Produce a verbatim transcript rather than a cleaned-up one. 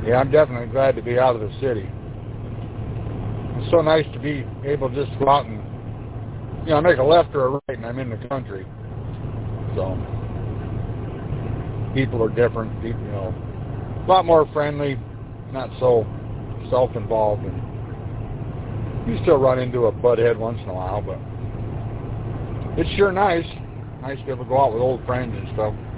Yeah, I'm definitely glad to be out of the city. It's so nice to be able to just go out and, you know, make a left or a right and I'm in the country. So, people are different, people, you know, a lot more friendly, not so self-involved, and you still run into a butt head once in a while, but it's sure nice. Nice to be able to go out with old friends and stuff.